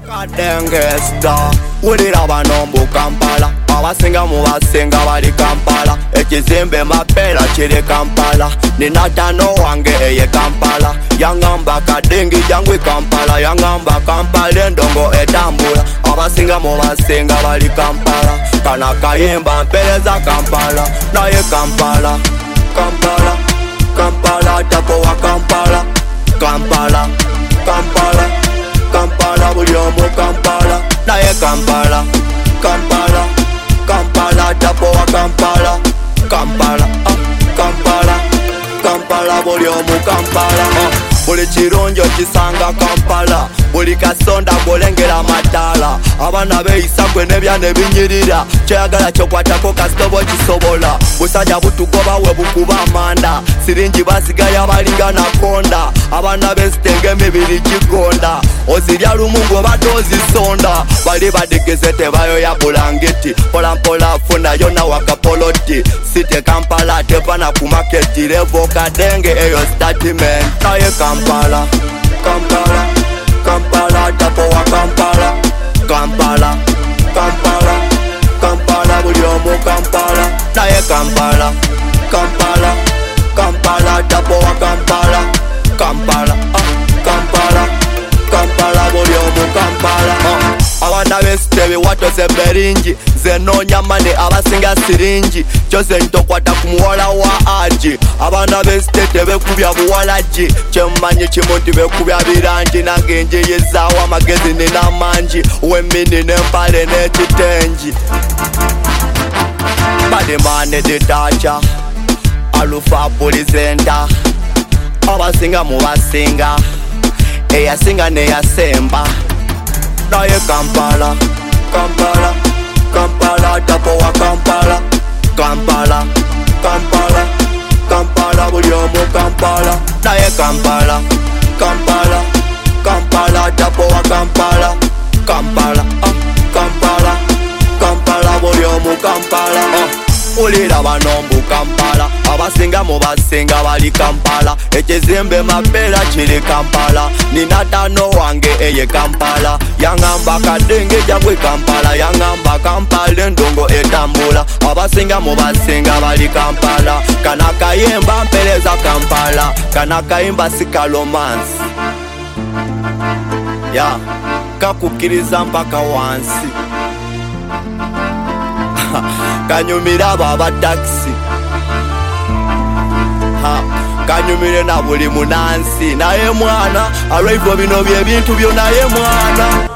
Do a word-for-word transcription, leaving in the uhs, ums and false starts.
Kadengesta Wulira bano mbu Kampala abasinga mu basinga bali Kampala ekizimbe Mapela kiri Kampala nina tano wange eye Kampala yangamba Kadengi jangwe Kampala yangamba Kampala endongo etambula abasinga mu basinga bali Kampala kana kayimba mpeleza Kampala naye Kampala Kampala Kampala tapo wa Kampala Kampala Kampala Kampala buli omu Kampala naye Kampala Kampala Kampala tapo wa Kampala Kampala ah, Kampala Kampala buli omu Kampala ah. Buli kirungi okisanga Kampala buli kasonda golengera matala abana beeyisa gwe nebyane binyirira kyeyagala kyokwatako kasitobo kisobola busajja butugoba we bukuba amanda siringi basigaye balinga nakonda abana besitenge emibiri kigonda ozirya lumu ngoba tozisonda bali badigeze tebayo ya bulangiti polampola funayo na wakapoloti site Kampala tevana ku maketi levo Kadenge eyo statement naye Kampala Kampala Kampala tapo wa Kampala Kampala Kampala Kampala buli omu Kampala naye Kampala Kampala Kampala tapo wa Kampala Kampala ah, Kampala Kampala buli omu Kampala ah. Abana besitebe watose beringi zenonya mane abasinga siringi chose ntokwata kumuwala wa aji abana besitebe bekubya buwalaji kyemmanyi kimuti bekubya birangi nange njeyezawo amagezi nina manji wemini nempale n'ekitengi bademane detacha alufa pulizenta abasinga mu basinga eyasinga neyasemba naye Kampala Kampala Kampala tapo wa Kampala Kampala Kampala Kampala buli omu Kampala naye Kampala Kampala Kampala tapo wa Kampala Kampala ah, Kampala Kampala buli omu Kampala ah. Ulira bano mbu Kampala abasinga mu basinga bali Kampala ekizimbe Mapela kiri Kampala nina tano wange eye Kampala yangamba Kadenge jagwe Kampala yangamba Kampala endongo etambula abasinga mu basinga bali Kampala kana kayimba mpeleza Kampala kana kayimba sikalomance ya yeah. Kakukiriza mpaka wansi kanyumira baba taxi ha kanyumire na buli munansi naye mwana alwaivo bino bye bintu byo naye mwana